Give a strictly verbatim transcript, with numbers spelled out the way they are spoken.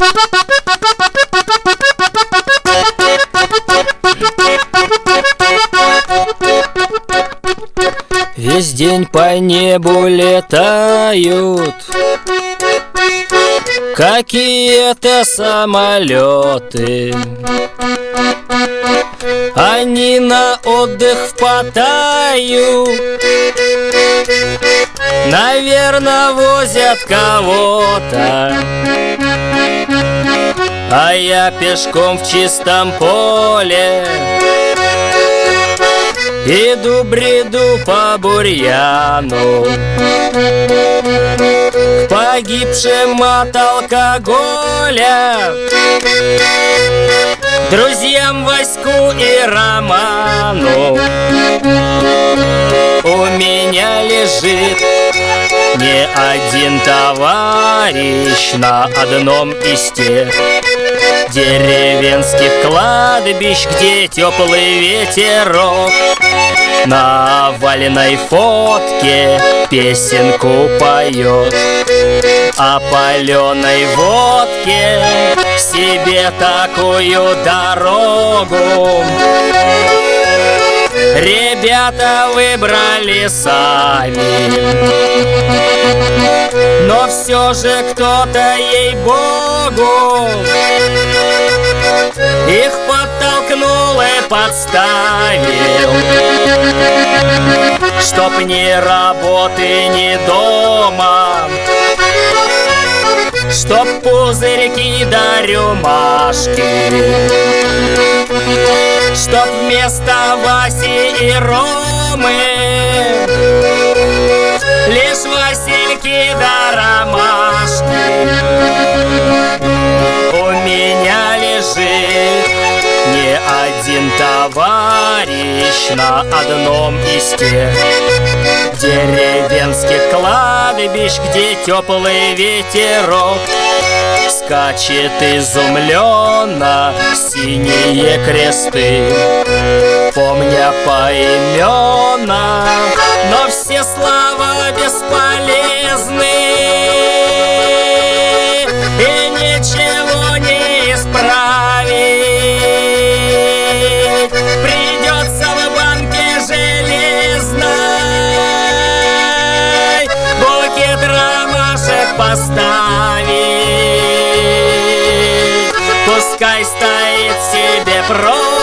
Весь день по небу летают какие-то самолеты. Они на отдых в Паттайю, наверное, возят кого-то. А я пешком в чистом поле иду, бреду по бурьяну, к погибшим от алкоголя, друзьям Ваську и Роману. У меня лежит не один товарищ на одном из тех деревенских кладбищ, где теплый ветерок на валеной фотке песенку поет. О паленой водке себе такую дорогу ребята выбрали сами. Но все же кто-то, ей-богу, их подтолкнул и подставил, чтоб ни работы, ни дома, чтоб пузырьки да рюмашки, чтоб вместо Васи и Ромы лишь Васильки да ромашки. У меня лежит не один товарищ на одном из тех деревенских кладбищ, где теплый ветерок скачет изумленно синие кресты, помня поименно, но все слова бесполезны, и ничего не исправить. Придется в банке железной букет ромашек поставить. Пускай стоит себе прочь